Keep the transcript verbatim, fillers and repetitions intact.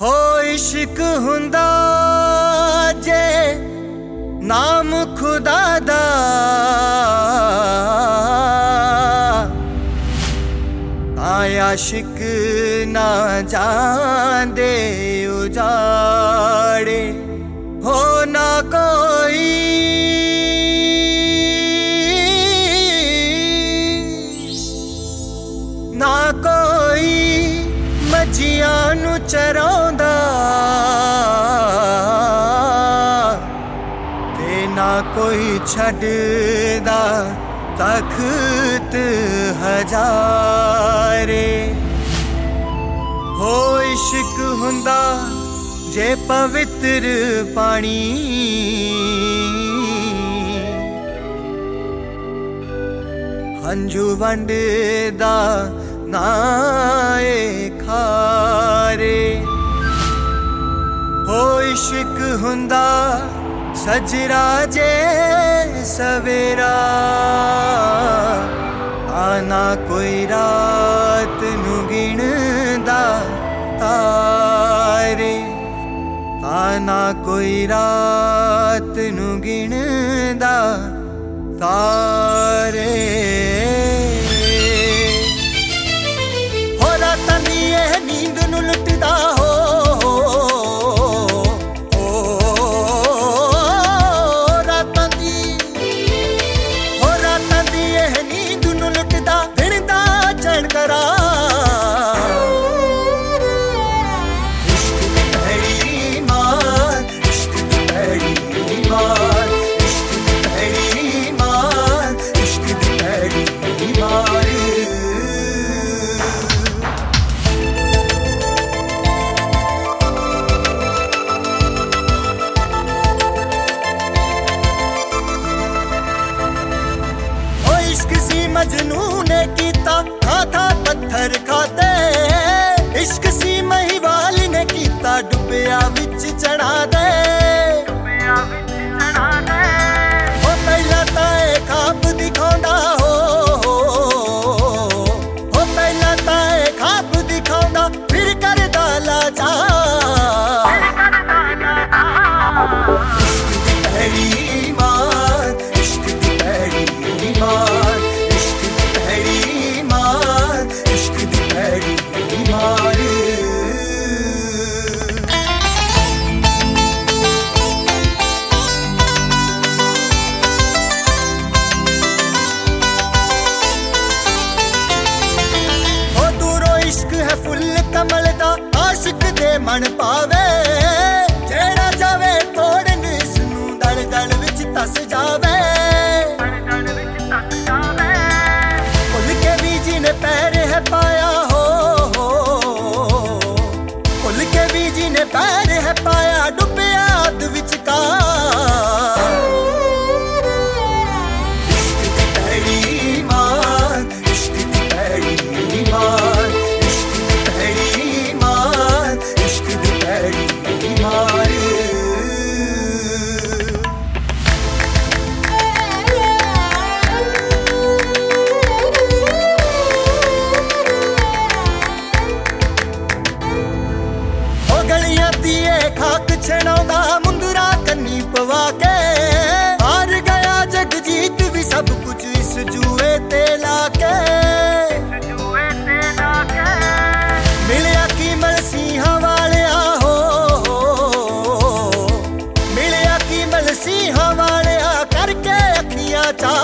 हो इश्क हुंदा जे नाम खुदा दा आशिक ना जांदे उजाड़े हो ना कोई ना कोई मजियां नू चरांदा ते ना कोई छड्डदा तख्त हजारे हो इश्क हुंदा जे पवित्र पानी हंजू वंडदा नाए खारे हो इश्क हुंदा सजरा जे सवेरा आना कोई रात नू गिणदा तारे आना कोई रात नू गिणदा तारे हो रातां दी एह नींद नू लुटदा हो मजनू ने कीता था था पत्थर खाते इश्क सी महिवाल ने कीता डुबिया विच चढ़ा दे ओ पहला ताए खाब दिखांदा हो ओ पहला ताए खाब दिखांदा फिर करदा लाचा इश्क दी पहली मार इश्क दी पहली मार कमल दा आशिक दे मन पावे जेड़ा जावे तोड़न इसनू दल दल विच तस जावे फुल के बीजी ने पैर है पाया हो फुल के बीजी ने पैर है पाया डुबिया अध विच का इश्क दी पहली मार इश्क दी पहली मार खाक छड़ाउंदा मुंदरा कन्नी पवा के हार गया जगजीत भी सब कुछ इस जुए ते लाके मिलिया की मलसीहा वालिया हो मिलिया की मलसीहा वालिया करके अखियां चा